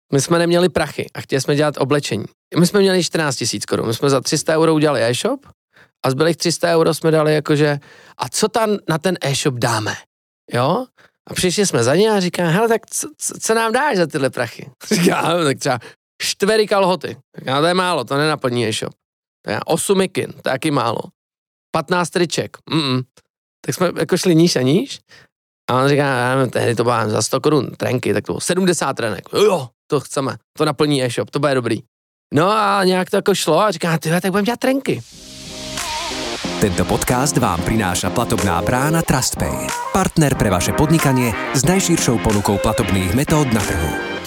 My jsme neměli prachy a chtěli jsme dělat oblečení. My jsme měli 14 000 korun, my jsme za 300 € udělali e-shop a zbylých 300 € jsme dali jakože, a co tam na ten e-shop dáme, jo? A přišli jsme za ně a říká, hele, tak co nám dáš za tyhle prachy? Říká, tak třeba 4 kalhoty. Tak to je málo, to nenaplní e-shop. 8 mikin, to je taky málo. 15 triček, Tak jsme jako šli níž a níž a on říká, tehdy to bylo za 100 korun trenky, tak to bylo 70 trenek. Jo, to chceme, to naplní e-shop, to bude dobrý. No a nějak to jako šlo a říká, tyhle, tak budeme dělat trenky. Tento podcast vám prináša platobná brána TrustPay. Partner pre vaše podnikanie s najširšou ponukou platobných metód na trhu.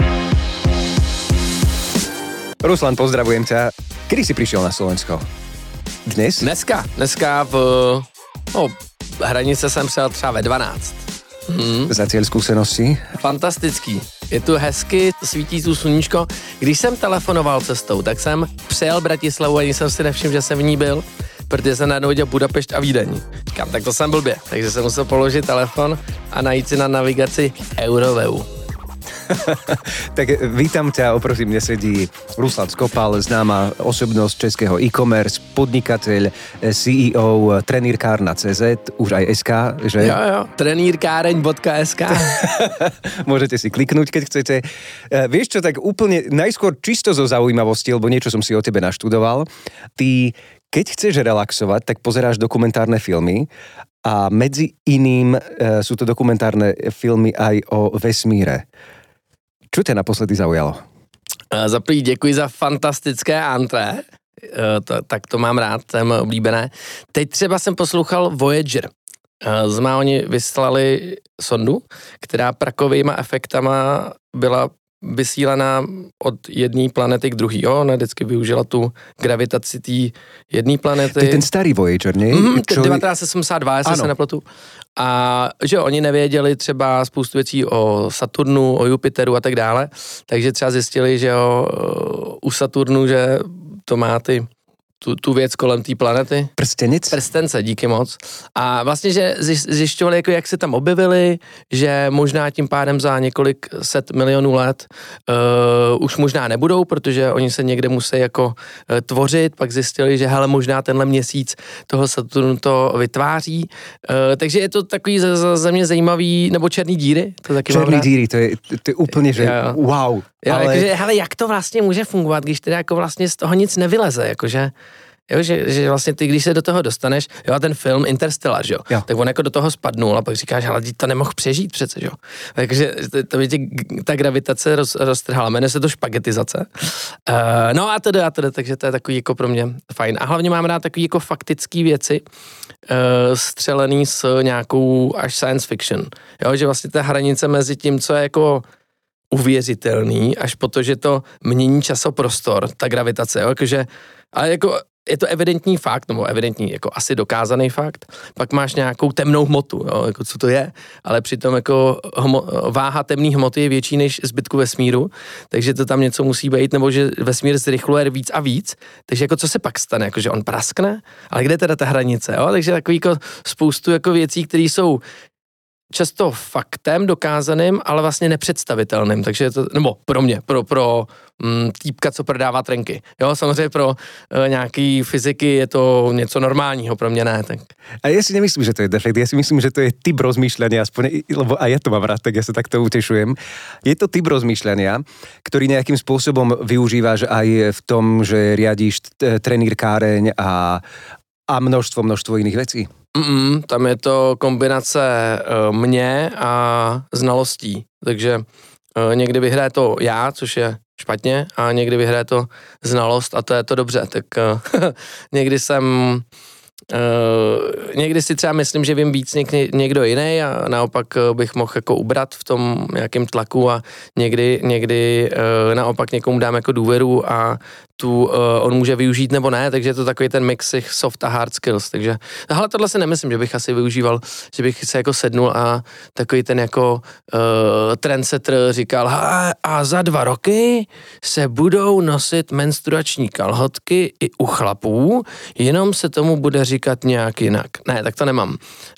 Ruslan, pozdravujem ťa. Kedy si prišiel na Slovensko? Dnes? Dneska hranice jsem přijel třeba ve 12. Zatiaľ skúsenosti? Fantastický. Je tu hezky, svítí tu sluníčko. Když jsem telefonoval cestou, tak jsem přejel Bratislavu, ani jsem si nevšiml, že jsem v ní byl, protože jsem najednou viděl Budapešť a Vídeň. Říkám, tak to jsem blbě. Takže jsem musel položit telefon a najít si na navigaci Euroveu. Tak vítam ťa, oproti mne sedí Ruslan Skopal, známa osobnosť českého e-commerce, podnikateľ, CEO trenýrkárna.cz, už aj SK, že? Jo, trenýrkáreň.sk. Môžete si kliknúť, keď chcete. Vieš čo, tak úplne najskôr čisto zo zaujímavosti, lebo niečo som si o tebe naštudoval. Ty, keď chceš relaxovať, tak pozeráš dokumentárne filmy a medzi iným sú to dokumentárne filmy aj o vesmíre. Čo tě naposledy zaujalo? Za první děkuji za fantastické antré, tak to mám rád, to je moje oblíbené. Teď třeba jsem poslouchal Voyager. Oni vyslali sondu, která prakovýma efektama byla vysílaná od jedné planety k druhý. Ona vždycky využila tu gravitaci té jedné planety. To je ten starý Voyager, ne? 1972, jestli se nepletu. A že oni nevěděli třeba spoustu věcí o Saturnu, o Jupiteru a tak dále, takže třeba zjistili, že u Saturnu, že to má tu věc kolem té planety. Prstence, díky moc. A vlastně, že zjišťovali, jako jak se tam objevili, že možná tím pádem za několik set milionů let už možná nebudou, protože oni se někde musí jako tvořit, pak zjistili, že hele, možná tenhle měsíc toho Saturnu to vytváří. Takže je to takový za mě zajímavý, nebo černý díry. To taky černý díry, to je úplně, že wow. Jo, ale... jakože, hele, jak to vlastně může fungovat, když teda jako vlastně z toho nic nevyleze, jakože, jo, že vlastně ty, když se do toho dostaneš, jo, ten film Interstellar, jo, tak on jako do toho spadnul a pak říkáš, hele, to nemohl přežít přece, jo. Takže to by tě ta gravitace roztrhala, jmenuje se to špagetizace. No a teda, takže to je takový jako pro mě fajn. A hlavně mám rád takový jako faktický věci, střelený s nějakou až science fiction, jo, že vlastně ta hranice mezi tím, co je jako uvěřitelný, až po to, že to mění časoprostor, ta gravitace, jo, jakože, ale jako je to evidentní fakt, nebo evidentní, jako asi dokázaný fakt, pak máš nějakou temnou hmotu, jo, jako co to je, ale přitom jako váha temné hmoty je větší než zbytku vesmíru, takže to tam něco musí být, nebo že vesmír zrychluje víc a víc, takže jako co se pak stane, jako že on praskne, ale kde teda ta hranice, jo, takže takový jako spoustu jako věcí, které jsou často faktem dokázaným, ale vlastně nepředstavitelným, takže je to, nebo pro mě, pro týpka, co prodává trenky. Jo, samozřejmě pro nějaký fyziky je to něco normálního, pro mě ne. Tak. A ja si nemyslím, že to je defekt, ja si myslím, že to je typ rozmýšľania, aspoň, lebo aj ja to mám rád, tak ja sa takto utešujem. Je to typ rozmýšľania, ktorý nejakým spôsobom využívaš aj v tom, že riadíš trenýrkáreň a množstvo iných vecí. Tam je to kombinace mě a znalostí, takže někdy vyhraje to já, což je špatně, a někdy vyhraje to znalost a to je to dobře, tak někdy si třeba myslím, že vím víc někdo jiný a naopak bych mohl jako ubrat v tom nějakém tlaku a někdy naopak někomu dám jako důvěru a on může využít nebo ne, takže je to takový ten mix soft a hard skills, takže ale tohle si nemyslím, že bych asi využíval, že bych se jako sednul a takový ten jako trendsetter říkal, a za 2 roky se budou nosit menstruační kalhotky i u chlapů, jenom se tomu bude bude říkat nějak jinak. Ne, tak to nemám.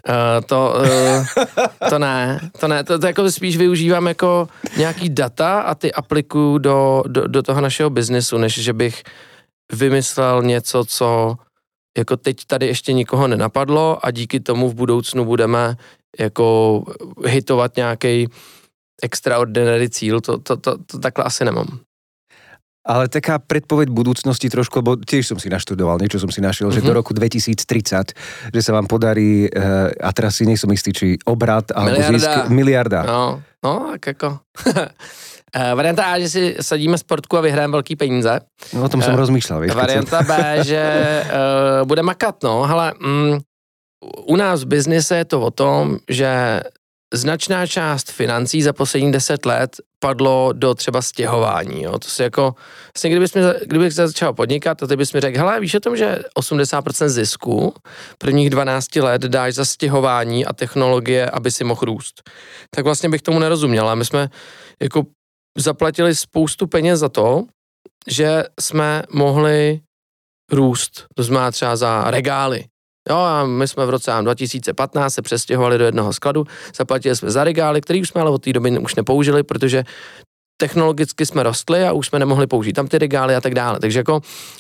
To ne, to jako spíš využívám jako nějaký data a ty aplikuju do toho našeho biznesu, než že bych vymyslel něco, co jako teď tady ještě nikoho nenapadlo a díky tomu v budoucnu budeme jako hitovat nějaký extraordinary cíl, to takhle asi nemám. Ale taká predpoveď budúcnosti trošku, lebo tiež som si naštudoval, niečo som si našiel, že do roku 2030, že sa vám podarí, a teraz si nie som istý, či obrat alebo zisk miliarda. No, tak jako... Varianta A, že si sadíme sportku a vyhrajeme velký peníze. No, o tom jsem rozmýšlel, víš. Varianta B, že bude makat, no, hele, u nás v biznise je to o tom, že značná část financí za posledních 10 let padlo do třeba stěhování, jo, to si jako, vlastně kdybych začal podnikat, to ty bys mi řekl, hele, víš o tom, že 80% zisku prvních 12 let dáš za stěhování a technologie, aby si mohl růst. Tak vlastně bych tomu nerozuměl, a my jsme jako zaplatili spoustu peněz za to, že jsme mohli růst, to znamená třeba za regály. Jo, a my jsme v roce 2015 se přestěhovali do jednoho skladu, zaplatili jsme za regály, který už jsme ale od té doby už nepoužili, protože technologicky jsme rostli a už jsme nemohli použít tam ty regály a tak dále. Takže jako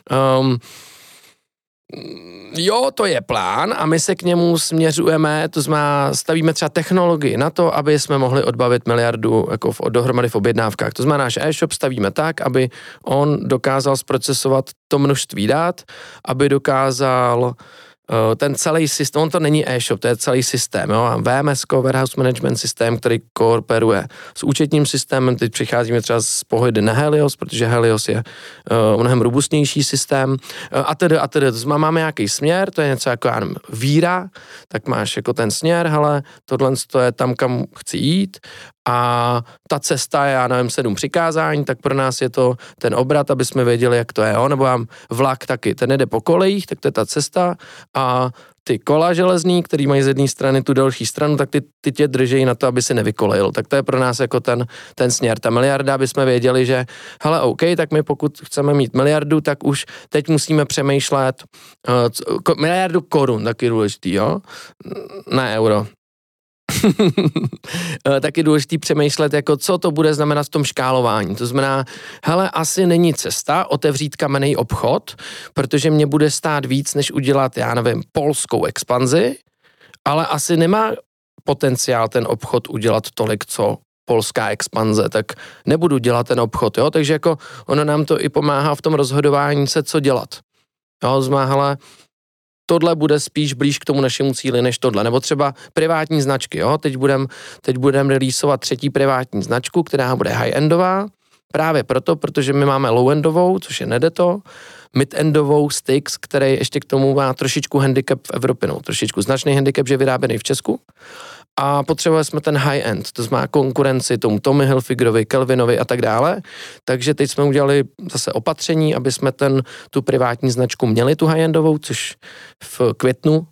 jo, to je plán a my se k němu směřujeme, to znamená, stavíme třeba technologii na to, aby jsme mohli odbavit miliardu jako dohromady v objednávkách. To znamená, že e-shop stavíme tak, aby on dokázal zprocesovat to množství dat, aby dokázal ten celý systém, on to není e-shop, to je celý systém, jo, VMS, Warehouse Management systém, který kooperuje s účetním systémem, teď přicházíme třeba z pohody na Helios, protože Helios je mnohem robustnější systém, a tedy, to znamená, máme nějaký směr, to je něco jako, já nevím, víra, tak máš jako ten směr, hele, tohle je tam, kam chci jít, a ta cesta je, já nevím, 7 přikázání, tak pro nás je to ten obrat, aby jsme věděli, jak to je, jo? Nebo mám vlak taky, ten jde po kolejích, tak to je ta cesta, a ty kola železný, který mají z jedné strany tu další stranu, tak ty tě drží na to, aby si nevykolejil. Tak to je pro nás jako ten směr. Ta miliarda, aby jsme věděli, že hele, OK, tak my pokud chceme mít miliardu, tak už teď musíme přemýšlet miliardu korun, taky důležitý, jo? Ne euro. Taky důležitý přemýšlet, jako co to bude znamenat v tom škálování. To znamená, hele, asi není cesta otevřít kamenný obchod, protože mě bude stát víc, než udělat, já nevím, polskou expanzi, ale asi nemá potenciál ten obchod udělat tolik, co polská expanze, tak nebudu dělat ten obchod, jo, takže jako ono nám to i pomáhá v tom rozhodování se, co dělat. Jo, znamená, hele, tohle bude spíš blíž k tomu našemu cíli než tohle. Nebo třeba privátní značky, jo? Teď budem releaseovat 3. privátní značku, která bude high-endová, právě proto, protože my máme low-endovou, což je Nedeto, mid-endovou Styx, který ještě k tomu má trošičku handicap v Evropě, no, trošičku značný handicap, že je vyráběný v Česku. A potřebovali jsme ten high-end, to znamená konkurenci tomu Tommy Hilfigerovi, Calvinovi a tak dále. Takže teď jsme udělali zase opatření, aby jsme tu privátní značku měli, tu high-endovou, což v květnu,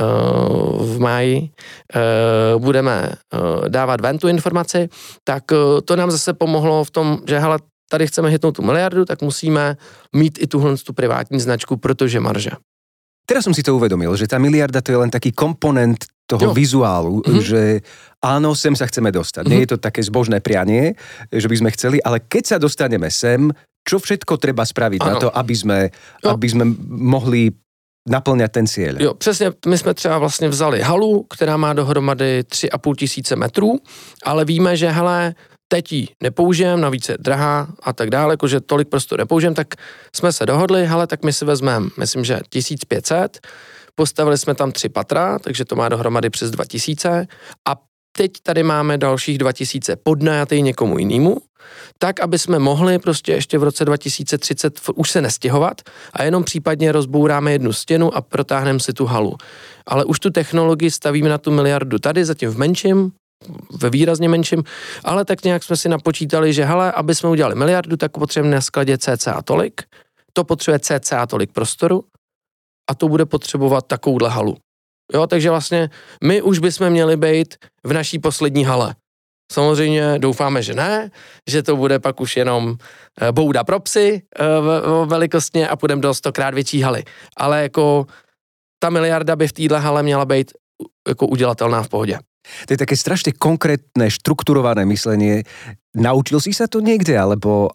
v máji budeme dávat ven tu informaci, tak to nám zase pomohlo v tom, že hele, tady chceme hitnout tu miliardu, tak musíme mít i tu privátní značku, protože marže. Teraz som si to uvedomil, že tá miliarda to je len taký komponent toho vizuálu, že áno, sem sa chceme dostať. Nie je to také zbožné prianie, že by sme chceli, ale keď sa dostaneme sem, čo všetko treba spraviť na to, aby sme mohli naplňat ten cíl. Jo, přesně, my jsme třeba vlastně vzali halu, která má dohromady 3,5 tisíce metrů, ale víme, že hele, teď ji nepoužijem, navíc je drahá a tak dále, jakože tolik prostoru nepoužijem, tak jsme se dohodli, hele, tak my si vezmeme, myslím, že 1500, postavili jsme tam 3 patra, takže to má dohromady přes 2000 a teď tady máme dalších 2000 podnajatý někomu jinému, tak, aby jsme mohli prostě ještě v roce 2030 už se nestěhovat a jenom případně rozbouráme jednu stěnu a protáhneme si tu halu. Ale už tu technologii stavíme na tu miliardu tady, zatím v menším, ve výrazně menším, ale tak nějak jsme si napočítali, že hele, aby jsme udělali miliardu, tak potřebujeme na skladě cca tolik, to potřebuje cca tolik prostoru a to bude potřebovat takovouhle halu. Jo, takže vlastně my už bychom měli být v naší poslední hale. Samozřejmě doufáme, že ne, že to bude pak už jenom bouda pro psy velikostně a půjdeme do 100krát větší haly. Ale jako ta miliarda by v téhle hale měla být jako udělatelná v pohodě. To je také strašne konkrétne, štrukturované myslenie. Naučil si sa to niekde, alebo...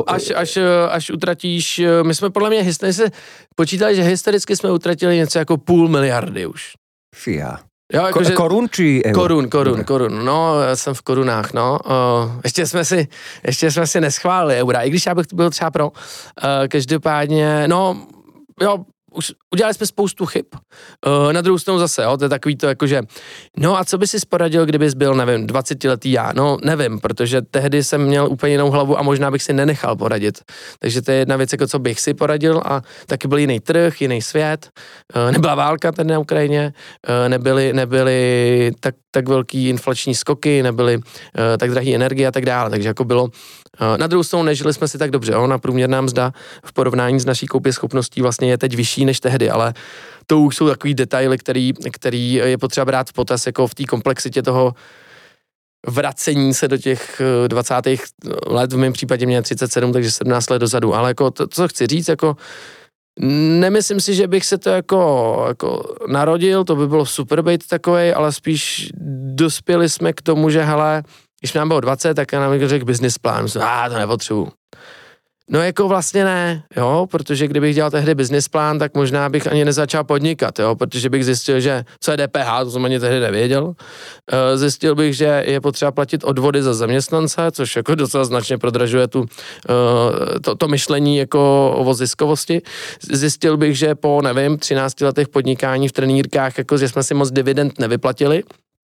Až utratíš, my jsme podle mě počítali, že historicky jsme utratili něco jako 500 miliardy už. Fia. Jo, jako korun či euro? Korun. No, já jsem v korunách, no. Ještě jsme si neschválili eura, i když já bych byl třeba pro. Každopádně, no, jo, už udělali jsme spoustu chyb. Na druhou stranu zase, jo, to je takový to jakože, no a co by si poradil, kdybys byl, nevím, 20letý já? No, nevím, protože tehdy jsem měl úplně jinou hlavu a možná bych si nenechal poradit. Takže to je jedna věc, jako co bych si poradil a taky byl jiný trh, jiný svět, nebyla válka tady na Ukrajině, nebyly tak velký inflační skoky, nebyly tak drahý energie a tak dále, takže jako bylo. Na druhou stranu nežili jsme si tak dobře, ona průměrná mzda v porovnání s naší koupěschopností vlastně je teď vyšší než tehdy, ale to už jsou takový detaily, který je potřeba brát v potaz jako v té komplexitě toho vracení se do těch 20. let, v mém případě mě 37, takže 17 let dozadu, ale jako to, co chci říct, jako nemyslím si, že bych se to jako narodil, to by bylo super být takovej, ale spíš dospěli jsme k tomu, že hele, když nám bylo 20, tak já nám řekl business plán, to nepotřebuji. No jako vlastně ne, jo, protože kdybych dělal tehdy business plán, tak možná bych ani nezačal podnikat, jo, protože bych zjistil, že co je DPH, to jsem ani tehdy nevěděl. Zjistil bych, že je potřeba platit odvody za zaměstnance, což jako docela značně prodražuje to myšlení jako o ziskovosti. Zjistil bych, že po, nevím, 13 letech podnikání v trenýrkách, jako že jsme si moc dividend nevyplatili.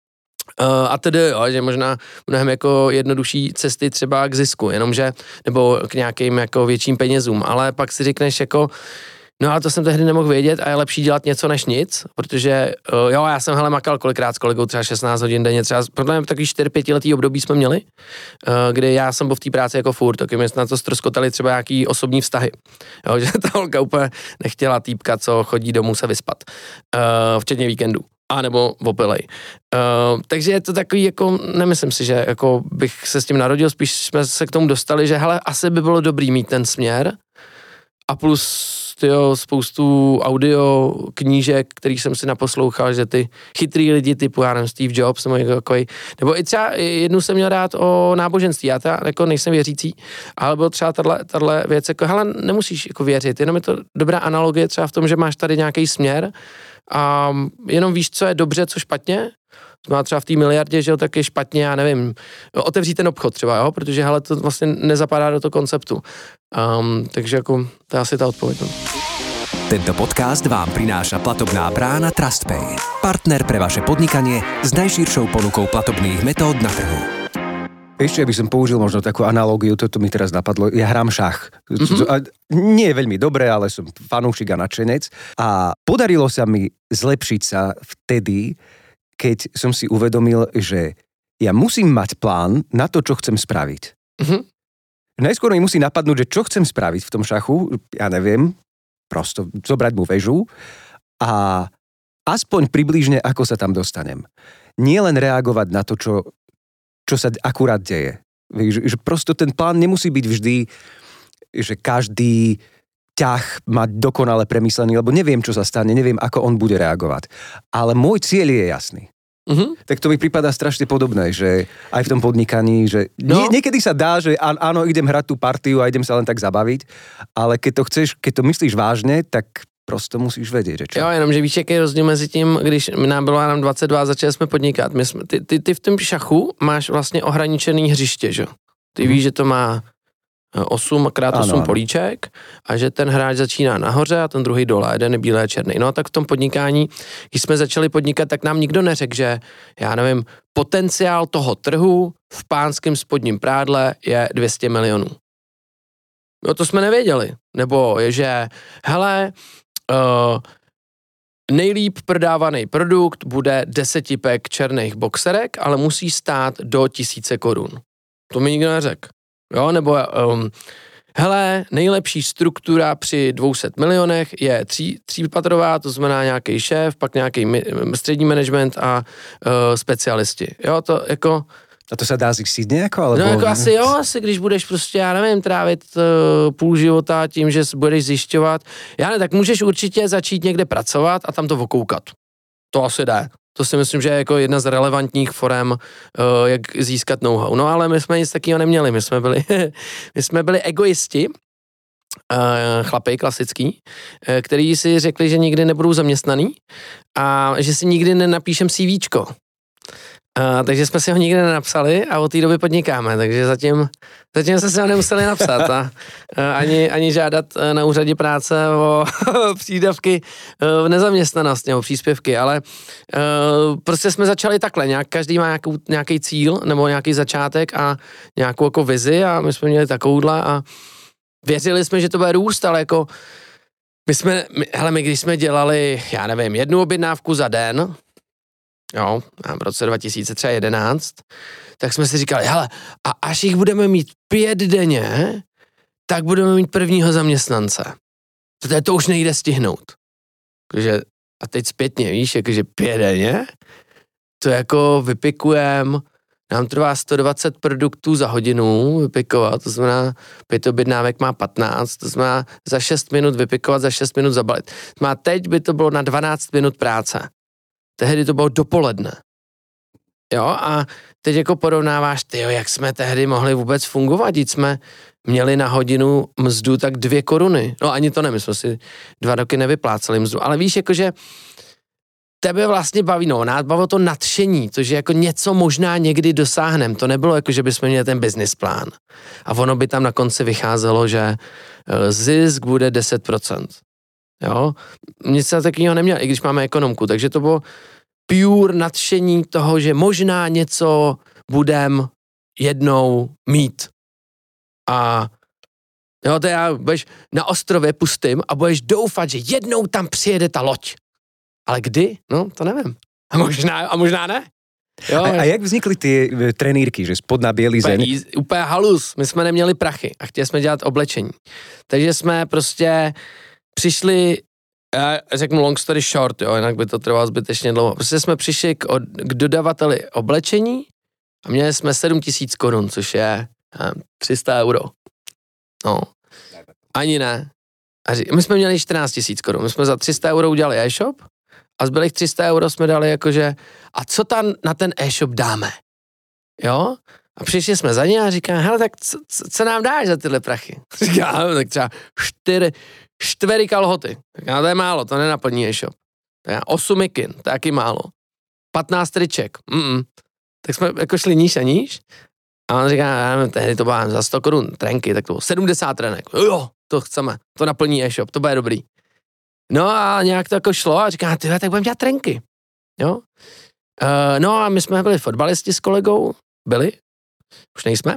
A tedy, jo, že možná mnohem jako jednodušší cesty třeba k zisku, jenomže, nebo k nějakým jako větším penězům, ale pak si řekneš jako, no ale to jsem tehdy nemohl vědět a je lepší dělat něco než nic, protože jo, já jsem makal kolikrát s kolegou třeba 16 hodin denně, třeba podle takový 4-5 letý období jsme měli, kdy já jsem byl v té práci jako furt, taky mi na to ztroskotali třeba nějaký osobní vztahy, jo, že ta holka úplně nechtěla týpka, co chodí domů se vyspat, včetně víkendu. A nebo opilej. Takže je to takový, jako nemyslím si, že jako bych se s tím narodil, spíš jsme se k tomu dostali, že hele, asi by bylo dobrý mít ten směr a plus spoustu audio knížek, který jsem si naposlouchal, že ty chytrý lidi typu, já nevím, Steve Jobs nebo i třeba jednu jsem měl rád o náboženství, já teda jako nejsem věřící, ale byl třeba tahle věc, jako hele, nemusíš jako věřit, jenom je to dobrá analogie třeba v tom, že máš tady nějaký směr a jenom víš, co je dobře, co špatně. Má třeba v té miliardě, že jo, tak je špatně, já nevím, otevřít ten obchod třeba, jo, protože hele, to vlastně nezapadá do toho konceptu. Takže jako, to je asi ta odpověď. Tento podcast vám prináša platobná brána TrustPay. Partner pre vaše podnikanie s najširšou ponukou platobných metód na trhu. Ešte by som použil možno takú analógiu, toto mi teraz napadlo, ja hrám šach. Nie je veľmi dobré, ale som fanúšik a nadšenec. A podarilo sa mi zlepšiť sa vtedy, keď som si uvedomil, že ja musím mať plán na to, čo chcem spraviť. Najskôr mi musí napadnúť, že čo chcem spraviť v tom šachu, ja neviem, prosto zobrať mu väžu a aspoň približne, ako sa tam dostanem. Nie len reagovať na to, čo sa akurát deje. Že prosto ten plán nemusí byť vždy, že každý ťah mať dokonale premyslený, lebo neviem, čo sa stane, neviem, ako on bude reagovať. Ale môj cieľ je jasný. Tak to mi prípada strašne podobné, že aj v tom podnikaní, že niekedy sa dá, že áno, idem hrať tú partiu a idem sa len tak zabaviť, ale keď to myslíš vážne, tak prosto musíš vědět, že čo. Jo, jenom, že víš, jaký je rozdíl mezi tím, když nám bylo nám 22 a začali jsme podnikat. Ty v tom šachu máš vlastně ohraničený hřiště, že? Ty víš, že to má 8x8 políček a že ten hráč začíná nahoře a ten druhý dole, jeden je bílý a černý. No a tak v tom podnikání, když jsme začali podnikat, tak nám nikdo neřekl, že já nevím, potenciál toho trhu v pánském spodním prádle je 200 milionů. No to jsme nevěděli. Nebo je, že hele, nejlíp prodávaný produkt bude 10pack černých boxerek, ale musí stát do 1000 korun. To mi nikdo neřekl. Jo, nebo hele, nejlepší struktura při 200 milionech je třípatrová, to znamená nějaký šéf, pak nějaký střední management a specialisti. Jo, to jako A to se dá zjistit nějako? Alebo... No jako asi když budeš prostě, já nevím, trávit půl života tím, že budeš zjišťovat. Já ne, tak můžeš určitě začít někde pracovat a tam to okoukat. To asi jde. To si myslím, že je jako jedna z relevantních forem, jak získat know-how. No ale my jsme nic takového neměli, my jsme byli egoisti, chlapy klasický, který si řekli, že nikdy nebudou zaměstnaný a že si nikdy nenapíšem CVčko. Takže jsme si ho nikdy nenapsali a od té doby podnikáme, takže zatím jsme si ho nemuseli napsat a ani žádat na úřadě práce o přídavky v nezaměstnanosti nebo příspěvky, ale prostě jsme začali takhle, každý má nějaký cíl nebo nějaký začátek a nějakou jako vizi a my jsme měli takovouhle a věřili jsme, že to bude růst, ale jako my když jsme dělali, já nevím, 1 objednávku za den, jo, v roce 2011, tak jsme si říkali, hele, a až jich budeme mít 5 denně, tak budeme mít prvního zaměstnance. To už nejde stihnout. Takže, a teď zpětně, víš, jakože 5 denně, to jako vypikujeme, nám trvá 120 produktů za hodinu vypikovat, to znamená 5 objednávek má 15, to znamená za 6 minut vypikovat, za 6 minut zabalit. To znamená, teď by to bylo na 12 minut práce. Tehdy to bylo dopoledne. Jo, a teď jako porovnáváš, jak jsme tehdy mohli vůbec fungovat, když jsme měli na hodinu mzdu tak 2 koruny. No ani to ne, my jsme si 2 roky nevypláceli mzdu, ale víš, jakože tebe vlastně baví, nás bavilo to nadšení, to, že jako něco možná někdy dosáhneme, to nebylo jako, že bychom měli ten business plán. A ono by tam na konci vycházelo, že zisk bude 10%. Jo, nic se takového neměl, i když máme ekonomku, takže to bylo pure nadšení toho, že možná něco budem jednou mít. A jo, to já budeš na ostrově pustým a budeš doufat, že jednou tam přijede ta loď. Ale kdy? No, to nevím. A možná ne. Jo, a jak vznikly ty trenýrky, že spodná bielizeň? Úplně halus. My jsme neměli prachy a chtěli jsme dělat oblečení. Takže jsme prostě přišli, já řeknu long story short, jo, jinak by to trvalo zbytečně dlouho. Prostě jsme přišli k dodavateli oblečení a měli jsme 7 000 korun, což je 300 euro. No, ani ne. A my jsme měli 14 000 korun, my jsme za 300 euro udělali e-shop a zbylých 300 euro jsme dali jakože, a co tam na ten e-shop dáme? Jo? A přišli jsme za ně a říká, hele, tak co nám dáš za tyhle prachy? Říká, tak třeba 4 kalhoty. Tak to je málo, to nenaplní e-shop. 8 mikin, to je taky málo. 15 triček. Tak jsme jako šli níž a níž. A on říká, tehdy to bylo za 100 korun trenky, tak to bylo 70 trenek. Jo, to chceme, to naplní e-shop, to bude dobrý. No a nějak to jako šlo a říká, tyhle, tak budeme dělat trenky. Jo? No a my jsme byli fotbalisti s kolegou, už nejsme.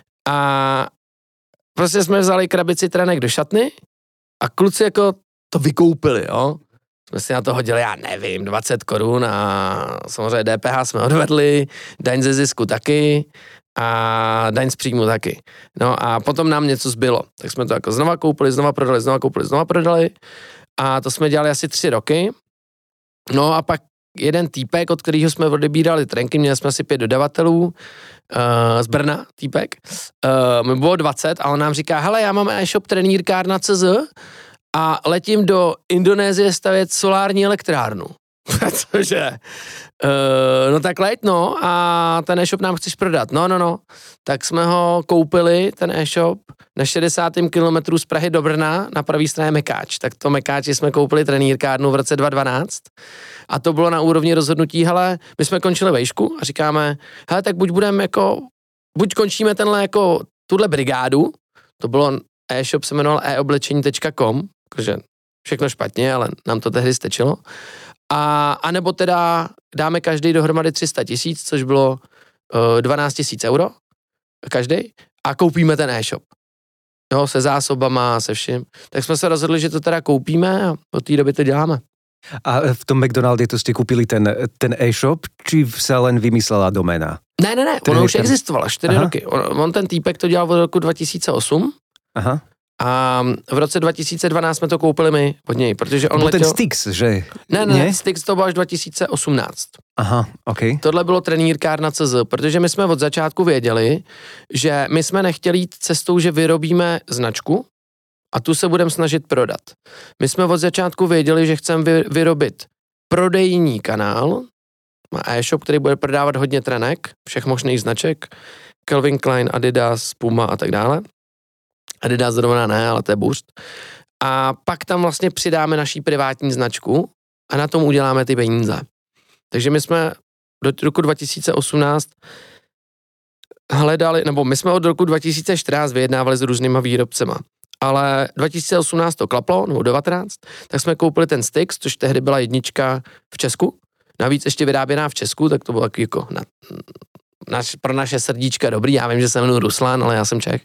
A prostě jsme vzali krabici trenek do šatny a kluci jako to vykoupili, jo. Jsme si na to hodili, já nevím, 20 korun a samozřejmě DPH jsme odvedli, daň ze zisku taky a daň z příjmu taky. No a potom nám něco zbylo. Tak jsme to jako znova koupili, znova prodali a to jsme dělali asi 3 roky. No a pak jeden týpek, od kterého jsme odebírali trenky, měli jsme asi 5 dodavatelů z Brna, týpek. My bylo 20 a on nám říká, hele, já mám e-shop trenýrkárna.cz a letím do Indonésie stavět solární elektrárnu. Protože, no tak leď, no, a ten e-shop nám chceš prodat. No. Tak jsme ho koupili, ten e-shop, na 60. kilometru z Prahy do Brna, na pravý straně Mekáč. Tak to Mekáči jsme koupili trenýrkárnu v roce 2012 a to bylo na úrovni rozhodnutí, hele, my jsme končili vejšku a říkáme, hele, tak buď končíme tuhle brigádu, to bylo e-shop se jmenoval eoblečení.com, takže všechno špatně, ale nám to tehdy stečilo. A nebo teda dáme každý dohromady 300 000, což bylo 12 000 euro každý a koupíme ten e-shop. Jo, se zásobama, se vším. Tak jsme se rozhodli, že to teda koupíme a od té doby to děláme. A v tom McDonaldě to jste koupili ten e-shop, či se len vymyslela doména? Ne, ono už existovalo 4 roky. On ten týpek to dělal od roku 2008. Aha. A v roce 2012 jsme to koupili my od něj, protože on letěl... ten Styx, že? Ne, Styx to byl až 2018. Aha, ok. Tohle bylo trenýrkárna.cz, protože my jsme od začátku věděli, že my jsme nechtěli jít cestou, že vyrobíme značku a tu se budeme snažit prodat. My jsme od začátku věděli, že chceme vyrobit prodejní kanál, e-shop, který bude prodávat hodně trenek, všech možných značek, Calvin Klein, Adidas, Puma a tak dále. Adidas zrovna ne, ale to je Boost. A pak tam vlastně přidáme naší privátní značku a na tom uděláme ty peníze. Takže my jsme do roku 2018 hledali, nebo my jsme od roku 2014 vyjednávali s různýma výrobcema. Ale 2018 to klaplo, nebo 19, tak jsme koupili ten Styx, což tehdy byla jednička v Česku. Navíc ještě vyráběná v Česku, tak to bylo taky jako pro naše srdíčka dobrý, já vím, že se jmenuji Ruslan, ale já jsem Čech.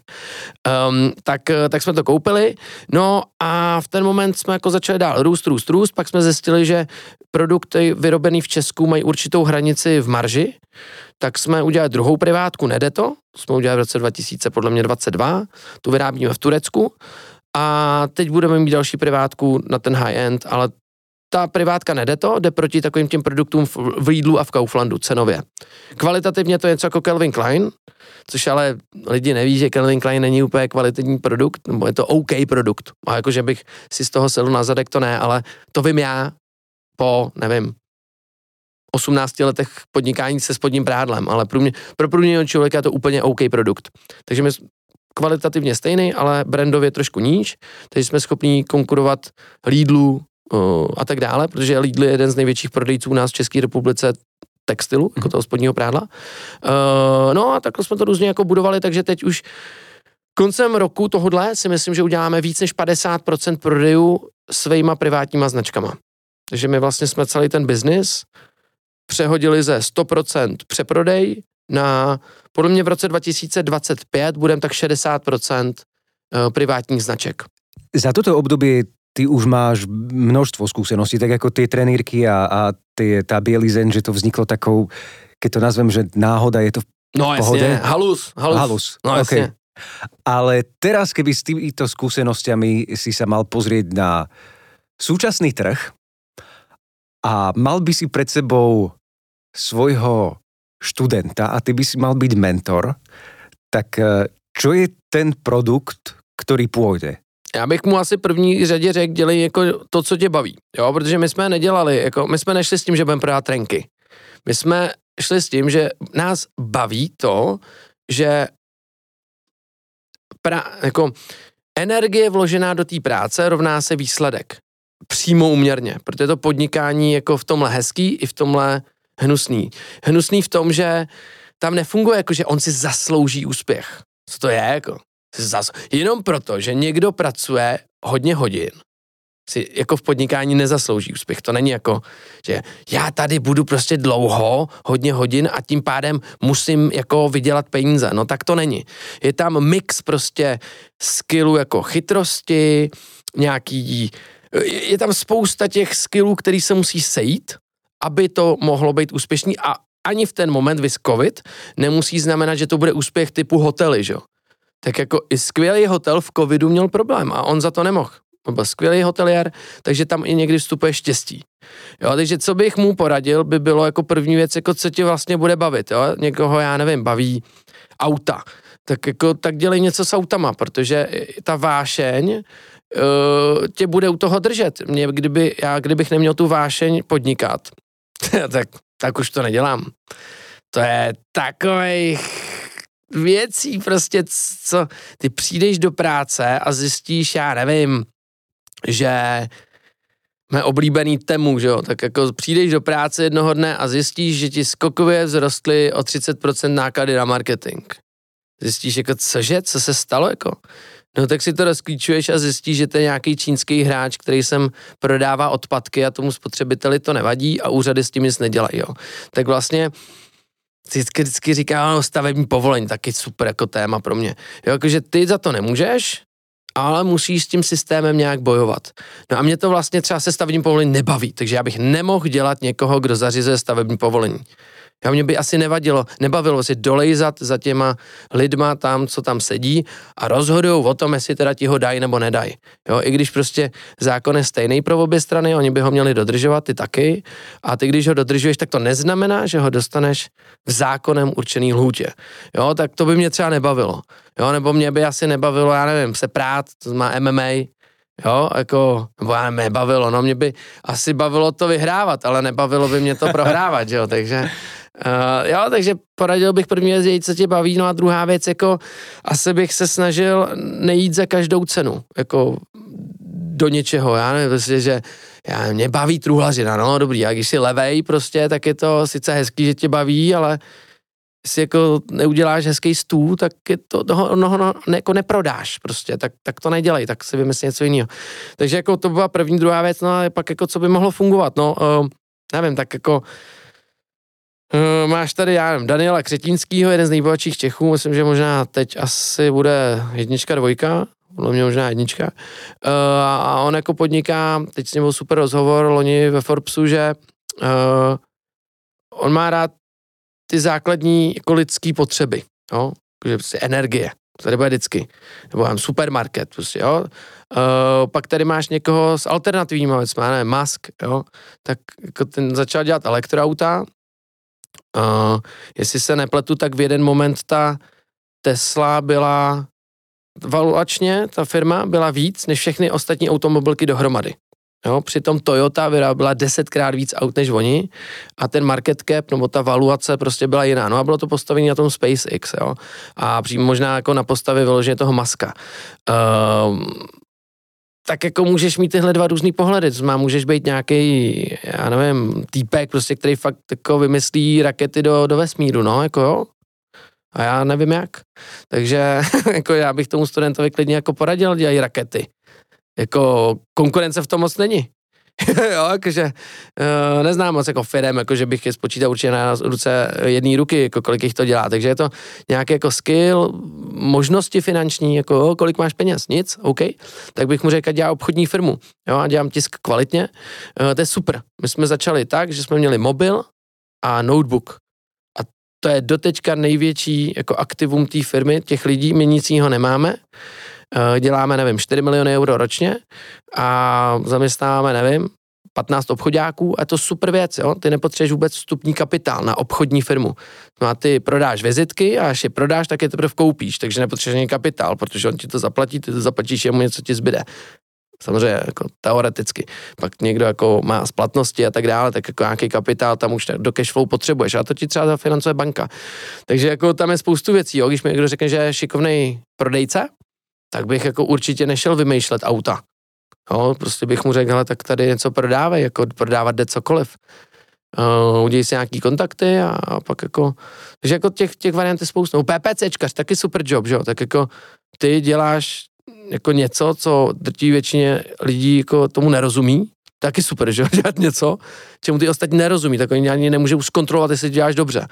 Tak jsme to koupili, no a v ten moment jsme jako začali dál růst, pak jsme zjistili, že produkty vyrobený v Česku mají určitou hranici v marži, tak jsme udělali druhou privátku, Nedeto, to jsme udělali v roce 2022, tu vyrábíme v Turecku a teď budeme mít další privátku na ten high-end, ale ta privátka Nedeto jde proti takovým těm produktům v Lidlu a v Kauflandu cenově. Kvalitativně to je něco jako Calvin Klein, což ale lidi neví, že Calvin Klein není úplně kvalitní produkt, nebo je to OK produkt. A jakože bych si z toho sedl na zadek, to ne, ale to vím já po, nevím, 18 letech podnikání se spodním prádlem, ale pro průměrného člověka je to úplně OK produkt. Takže my kvalitativně stejný, ale brandově trošku níž, takže jsme schopni konkurovat Lidlu a tak dále, protože Lidl je jeden z největších prodejců u nás v České republice textilu, jako toho spodního prádla. No a takhle jsme to různě jako budovali, takže teď už koncem roku tohodle si myslím, že uděláme víc než 50% prodejů svýma privátníma značkama. Takže my vlastně jsme celý ten biznis přehodili ze 100% přeprodej na, podle mě v roce 2025 budeme tak 60% privátních značek. Za toto obdobie ty už máš množstvo skúseností, tak ako tie trenírky a tá bielizeň, že to vzniklo takou, keď to nazvem, že náhoda, je to v pohode? No jasne, halus. No okay. Ale teraz, keby s týmito skúsenostiami si sa mal pozrieť na súčasný trh a mal by si pred sebou svojho študenta a ty by si mal byť mentor, tak čo je ten produkt, ktorý pôjde? Já bych mu asi první řadě řekl, dělej jako to, co tě baví, jo, protože my jsme nedělali, jako my jsme nešli s tím, že budeme prodávat trenky. My jsme šli s tím, že nás baví to, že jako energie vložená do té práce rovná se výsledek. Přímo úměrně, protože to podnikání jako v tomhle hezký i v tomhle hnusný. Hnusný v tom, že tam nefunguje jako, že on si zaslouží úspěch. Co to je jako? Jenom proto, že někdo pracuje hodně hodin, si jako v podnikání nezaslouží úspěch. To není jako, že já tady budu prostě dlouho, hodně hodin a tím pádem musím jako vydělat peníze. No tak to není. Je tam mix prostě skillů jako chytrosti, je tam spousta těch skillů, který se musí sejít, aby to mohlo být úspěšný a ani v ten moment vis covid nemusí znamenat, že to bude úspěch typu hotely, že jo. Tak jako i skvělý hotel v covidu měl problém a on za to nemohl. On byl skvělý hoteliér, takže tam i někdy vstupuje štěstí. Jo, takže co bych mu poradil, by bylo jako první věc, jako co tě vlastně bude bavit, jo? Někoho, já nevím, baví auta. Tak dělej něco s autama, protože ta vášeň tě bude u toho držet. Kdybych neměl tu vášeň podnikat, tak už to nedělám. To je takových věcí prostě, co ty přijdeš do práce a zjistíš, já nevím, že mé oblíbený Temu, že jo, tak jako přijdeš do práce jednoho dne a zjistíš, že ti skokově vzrostly o 30% náklady na marketing. Zjistíš jako, cože, co se stalo jako? No tak si to rozklíčuješ a zjistíš, že to je nějaký čínský hráč, který sem prodává odpadky a tomu spotřebiteli to nevadí a úřady s tím nic nedělají, jo. Tak vlastně vždycky říká, stavební povolení, taky super jako téma pro mě. Jo, jakože ty za to nemůžeš, ale musíš s tím systémem nějak bojovat. No a mě to vlastně třeba se stavebním povolením nebaví, takže já bych nemohl dělat někoho, kdo zařizuje stavební povolení. Jo, mě by asi nebavilo si dolejzat za těma lidma tam, co tam sedí a rozhodujou o tom, jestli teda ti ho dají nebo nedají. Jo, i když prostě zákon je stejný pro obě strany, oni by ho měli dodržovat, ty taky, a ty když ho dodržuješ, tak to neznamená, že ho dostaneš v zákonem určený lhůtě. Jo, tak to by mě třeba nebavilo. Jo, nebo mě by asi nebavilo, já nevím, se prát, to má MMA, jo, jako, nebo já nebavilo, no mě by asi bavilo to vyhrávat, ale nebavilo by mě to prohrávat, jo, takže jo, takže poradil bych první věc, co tě baví, no a druhá věc, jako asi bych se snažil nejít za každou cenu, jako do něčeho, já nevím, prostě, že mě baví truhlařina, no dobrý, a když jsi levej prostě, tak je to sice hezký, že tě baví, ale si jako neuděláš hezký stůl, tak je to toho jako neprodáš prostě, tak to nedělej, tak si vymyslí něco jiného. Takže jako to byla první, druhá věc, no a pak jako co by mohlo fungovat, no nevím, tak jako máš tady, já nevím, Daniela Křetínskýho, jeden z nejbohatších Čechů, myslím, že možná teď asi bude 1, 2, podle mě možná 1. A on jako podniká, teď s ním byl super rozhovor loni ve Forbesu, že on má rád ty základní jako lidský potřeby, jo, že prostě energie, tady bude vždycky, nebo mám supermarket, prostě, jo. Pak tady máš někoho s alternativníma věcmi, ne, Musk, jo, tak jako ten začal dělat elektroauta, jestli se nepletu, tak v jeden moment ta Tesla byla valuačně, ta firma byla víc než všechny ostatní automobilky dohromady. Jo, přitom Toyota vyráběla 10krát víc aut než oni a ten market cap, nebo ta valuace prostě byla jiná. No a bylo to postavené na tom SpaceX, jo. A přímo možná jako na postavě vyloženě toho Muska. Tak jako můžeš mít tyhle dva různý pohledy, to znamená, můžeš být nějaký, já nevím, týpek, prostě, který fakt jako vymyslí rakety do vesmíru, no, jako jo. A já nevím jak. Takže jako já bych tomu studentovi klidně jako poradil, dělají rakety. Jako konkurence v tom moc není. Jo, jakože neznám moc jako firem, jakože bych je spočítal určitě na ruce jedné ruky, jako kolik jich to dělá. Takže je to nějaký jako skill, možnosti finanční, jako kolik máš peněz, nic, OK. Tak bych mu řekl, dělá obchodní firmu, jo, a dělám tisk kvalitně. To je super. My jsme začali tak, že jsme měli mobil a notebook. A to je doteďka největší jako aktivum té firmy, těch lidí, my nic jiného nemáme. Děláme, nevím, 4 miliony euro ročně a zaměstnáváme, nevím, 15 obchodáků a je to super věc, jo? Ty nepotřebuješ vůbec vstupní kapitál na obchodní firmu. No a ty prodáš vizitky a až je prodáš, tak je teprve koupíš, takže nepotřebuješ ani kapitál, protože on ti to zaplatí, ty to zaplatíš, jemu něco ti zbyde. Samozřejmě jako teoreticky. Pak někdo jako má splatnosti a tak dále, tak jako nějaký kapitál tam už do cashflow potřebuješ a to ti třeba zafinancuje banka. Takže jako tam je spoustu věcí, jo? Když mi někdo řekne, že je šikovnej prodejce, tak bych jako určitě nešel vymýšlet auta. Jo, prostě bych mu řekl, hele, tak tady něco prodávej, jako prodávat jde cokoliv. Udělej si nějaký kontakty a pak jako, takže jako těch variant je spoustu. No, PPCčkař, taky super job, že jo, tak jako ty děláš jako něco, co drtí většině lidí jako tomu nerozumí, taky super, že jo, dělat něco, čemu ty ostatní nerozumí, tak oni ani nemůžou zkontrolovat, jestli děláš dobře.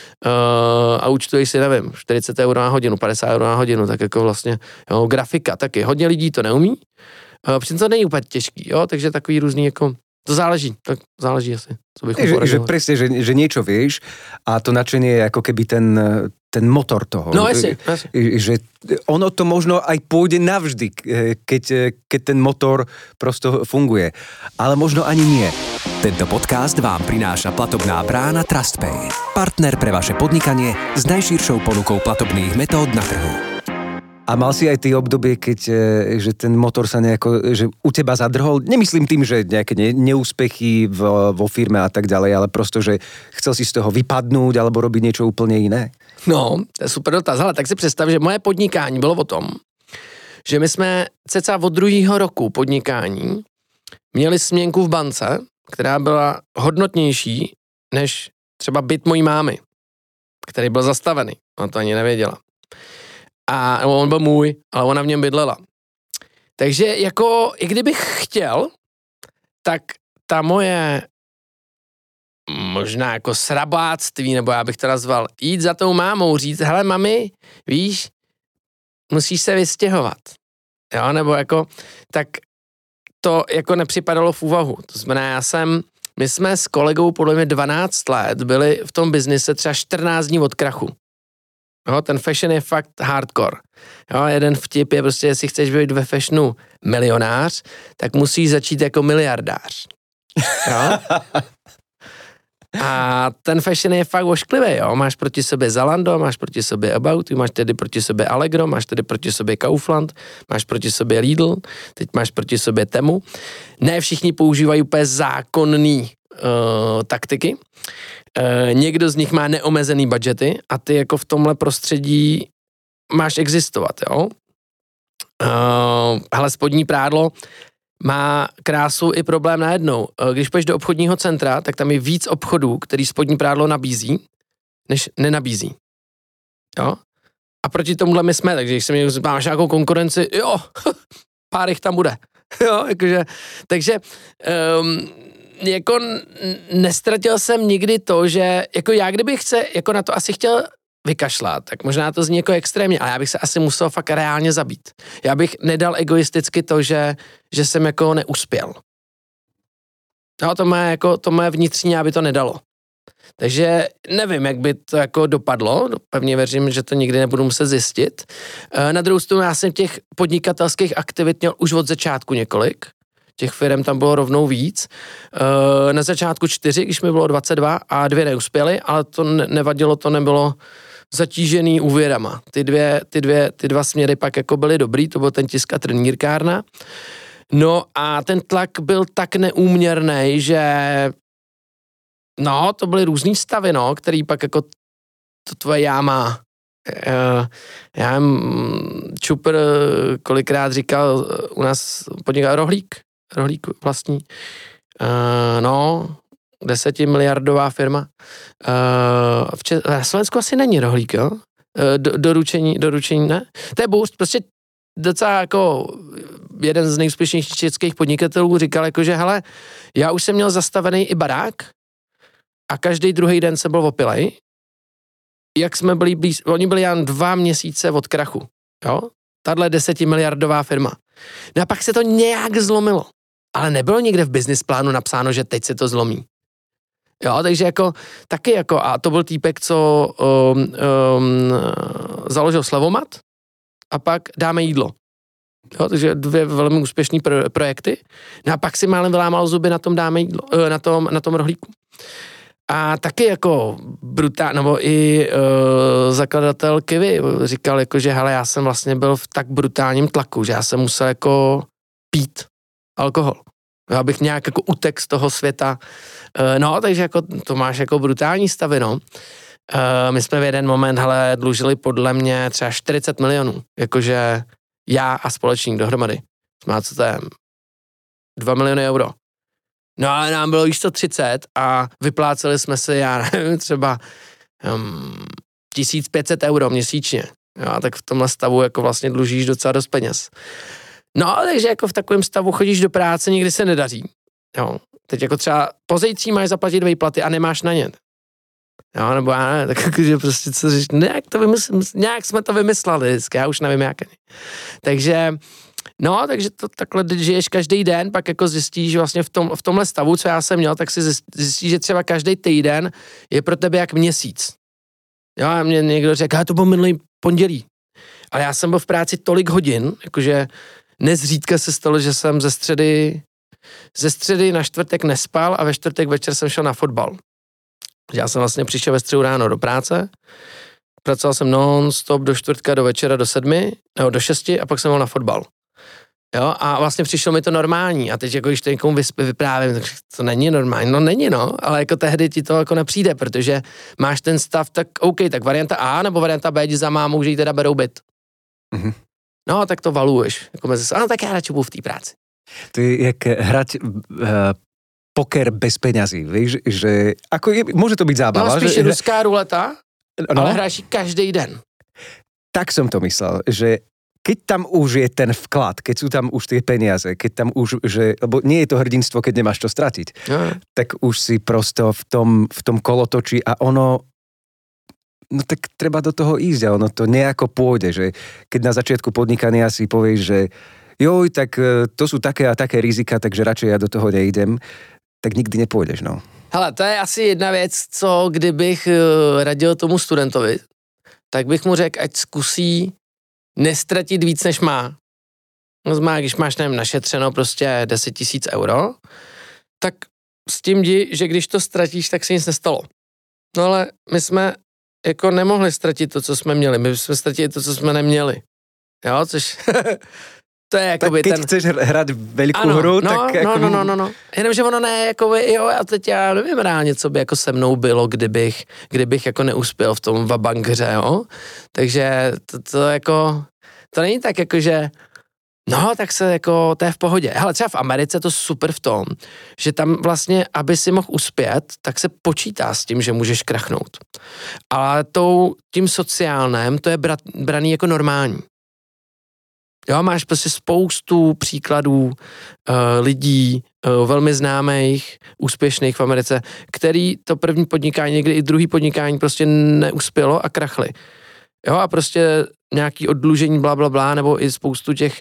A účtuješ si, nevím, 40 euro na hodinu, 50 euro na hodinu, tak jako vlastně, jo, grafika taky, hodně lidí to neumí, přitom to není úplně těžký, jo, takže takový různý jako, to záleží, tak záleží asi, co bych poradil. Že presne, že niečo vieš a to nadšenie je ako keby ten motor toho. No jasne. Že ono to možno aj pôjde navždy, keď ten motor prosto funguje. Ale možno ani nie. Tento podcast vám prináša platobná brána TrustPay. Partner pre vaše podnikanie s najširšou ponukou platobných metód na trhu. A mal si aj ty obdobie, keď že ten motor sa nejako, že u teba zadrhol? Nemyslím tým, že nejaké neúspechy vo firme a tak ďalej, ale prosto, že chcel si z toho vypadnúť alebo robiť niečo úplne iné? No, to je super dotaz. Hele, tak si představ, že moje podnikání bylo o tom, že my jsme cca od 2. roku podnikání měli směnku v bance, která byla hodnotnější než třeba byt mojí mámy, který byl zastavený. Ona to ani nevěděla. A on byl můj, ale ona v něm bydlela. Takže jako, i kdybych chtěl, tak ta moje možná jako srabáctví, nebo já bych to nazval, jít za tou mámou, říct, hele mami, víš, musíš se vystěhovat. Jo, nebo jako, tak to jako nepřipadalo v úvahu. To znamená, já jsem My jsme s kolegou podle mě 12 let byli v tom biznise třeba 14 dní od krachu. Jo, ten fashion je fakt hardcore. Jo, jeden vtip je prostě, jestli chceš být ve fashionu milionář, tak musíš začít jako miliardář. Jo? A ten fashion je fakt ošklivý, jo. Máš proti sobě Zalando, máš proti sobě About, máš tedy proti sobě Allegro, máš tedy proti sobě Kaufland, máš proti sobě Lidl, teď máš proti sobě Temu. Ne všichni používají úplně zákonný taktiky. Někdo z nich má neomezený budgety a ty jako v tomhle prostředí máš existovat, jo. Hele, spodní prádlo má krásu i problém najednou. Když půjdeš do obchodního centra, tak tam je víc obchodů, který spodní prádlo nabízí, než nenabízí. Jo? A proti tomuhle my jsme, takže když se mi máš nějakou konkurenci, jo, pár jich tam bude. Jo, jakože, takže jako nestratil jsem nikdy to, že jako já kdybych se jako na to asi chtěl vykašlat, tak možná to zní jako extrémně, ale já bych se asi musel fakt reálně zabít. Já bych nedal egoisticky to, že jsem jako neuspěl. No, to moje vnitřní, aby to nedalo. Takže nevím, jak by to jako dopadlo, pevně věřím, že to nikdy nebudu muset zjistit. Na druhou stranu já jsem těch podnikatelských aktivit měl už od začátku několik, těch firm tam bylo rovnou víc. Na začátku 4, když mi bylo 22 a 2 neuspěly, ale to nevadilo, to nebylo zatížený úvěrama. Ty dva směry pak jako byly dobrý, to byl ten tisk a trenýrkárna. No a ten tlak byl tak neúměrnej, že no, to byly různý stavy, no, který pak jako to tvoje já má. Já Čupr kolikrát říkal, u nás podnikal rohlík vlastní. No, 10miliardová firma. Na Slovensku asi není rohlík, jo? Doručení ne? To je boost, prostě docela jako jeden z nejúspěšnějších českých podnikatelů říkal jako, že hele, já už jsem měl zastavený i barák a každý druhý den jsem byl opilej. Jak jsme byli oni byli jen 2 měsíce od krachu, jo? Tahle 10miliardová firma. No a pak se to nějak zlomilo. Ale nebylo nikde v business plánu napsáno, že teď se to zlomí. Jo, takže jako, taky jako, a to byl týpek, co založil Slevomat a pak Dáme jídlo. Jo, takže 2 velmi úspěšný projekty. No a pak si málem vylámal zuby na tom Dáme jídlo, na tom rohlíku. A taky jako nebo i zakladatel Kivy říkal jako, že hele, já jsem vlastně byl v tak brutálním tlaku, že já jsem musel jako pít alkohol. Já bych nějak jako utek z toho světa. No, takže jako to máš jako brutální stavy, no. My jsme v jeden moment, hele, dlužili podle mě třeba 40 milionů. Jakože já a společník dohromady. Má co to je? 2 miliony euro. No ale nám bylo již 130 a vypláceli jsme si, já nevím, třeba 1500 euro měsíčně. Jo, tak v tomhle stavu jako vlastně dlužíš docela dost peněz. No, takže jako v takovém stavu chodíš do práce, nikdy se nedaří. Jo, teď jako třeba pozejtří máš zaplatit výplaty a nemáš na ně. Jo, nebo já nevím, tak jakože prostě co říct, nějak jsme to vymysleli vždycky, já už nevím jak. Takže, no, takže to takhle žiješ každý den, pak jako zjistíš vlastně v tomhle stavu, co já jsem měl, tak si zjistíš, že třeba každý týden je pro tebe jak měsíc. Jo, a mě někdo řekl, to bylo minulý pondělí. Ale já jsem byl v práci tolik hodin, jakože nezřídka se stalo, že jsem ze středy na čtvrtek nespal a ve čtvrtek večer jsem šel na fotbal. Já jsem vlastně přišel ve středu ráno do práce, pracoval jsem non-stop do čtvrtka, do večera, do 7, nebo do 6 a pak jsem byl na fotbal. Jo, a vlastně přišlo mi to normální a teď jako když to někomu vyprávím, tak to není normální, no není ale jako tehdy ti to jako nepřijde, protože máš ten stav, tak OK, tak varianta A nebo varianta B ti za mámou, že jí teda berou byt. Mhm. No, tak to valuješ. Jako tak já radši budu v té práci. To je jak hrať poker bez peňazí, víš, že ako môže to byť zábava. No, spíš je ruská ruleta, ale hráš každý den. Tak som to myslel, že keď tam už je ten vklad, keď sú tam už tie peniaze, keď tam už, lebo nie je to hrdinstvo, keď nemáš čo stratiť, tak už si prosto v tom kolotočí a ono, no tak treba do toho ísť a ono to nejako pôjde, že keď na začiatku podnikania si povieš, že joj, tak to sú také a také rizika, takže radšej ja do toho nejdem, tak nikdy nepůjdeš, no. Hele, to je asi jedna věc, co kdybych radil tomu studentovi, tak bych mu řekl, ať zkusí nestratit víc, než má. No, když máš, nevím, našetřeno prostě 10 000 euro, tak s tím že když to ztratíš, tak se nic nestalo. No ale my jsme jako nemohli ztratit to, co jsme měli. My jsme ztratili to, co jsme neměli. Jo, což... To je jakoby tak keď chceš hrát velkou hru, tak jako... No. Jenomže ono ne, jakoby, jo, a teď já nevím reálně, co by jako se mnou bylo, kdybych jako neuspěl v tom vabankře, jo. Takže to jako, to není tak jako, že no, tak se jako, to je v pohodě. Hele, třeba v Americe to super v tom, že tam vlastně, aby si mohl uspět, tak se počítá s tím, že můžeš krachnout. Ale tím sociálním to je braný jako normální. Jo, máš prostě spoustu příkladů lidí, velmi známých, úspěšných v Americe, který to první podnikání, někdy i druhý podnikání prostě neuspělo a krachli. Jo, a prostě nějaký oddlužení, blablabla, nebo i spoustu těch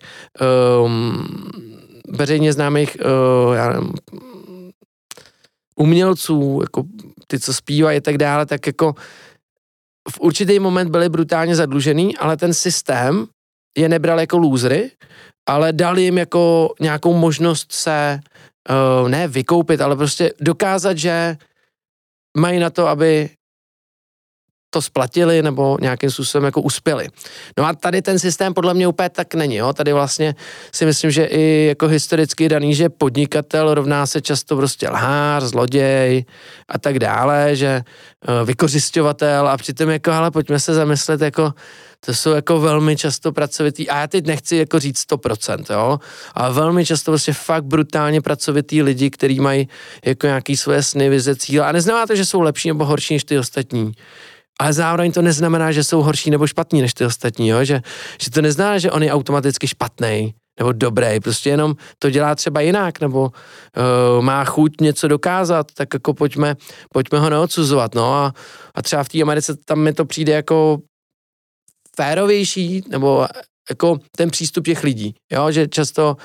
veřejně známých já nevím, umělců, jako ty, co zpívají a tak dále, tak jako v určitý moment byli brutálně zadlužený, ale ten systém je nebral jako lůzry, ale dal jim jako nějakou možnost se ne vykoupit, ale prostě dokázat, že mají na to, aby to splatili nebo nějakým způsobem jako uspěli. No a tady ten systém podle mě úplně tak není. Jo? Tady vlastně si myslím, že i jako historicky daný, že podnikatel rovná se často prostě lhář, zloděj a tak dále, že vykořisťovatel a přitom jako, ale pojďme se zamyslet, jako to jsou jako velmi často pracovitý, a já teď nechci jako říct 100%, jo, ale velmi často prostě fakt brutálně pracovitý lidi, kteří mají jako nějaký svoje sny, vize, cíle a neznamená to, že jsou lepší nebo horší než ty ostatní. Ale zároveň to neznamená, že jsou horší nebo špatní než ty ostatní, jo? Že to neznamená, že on je automaticky špatnej nebo dobrý, prostě jenom to dělá třeba jinak, nebo má chuť něco dokázat, tak jako pojďme ho neodsuzovat, no a třeba v té Americe tam mi to přijde jako férovější, nebo jako ten přístup těch lidí, jo? Že často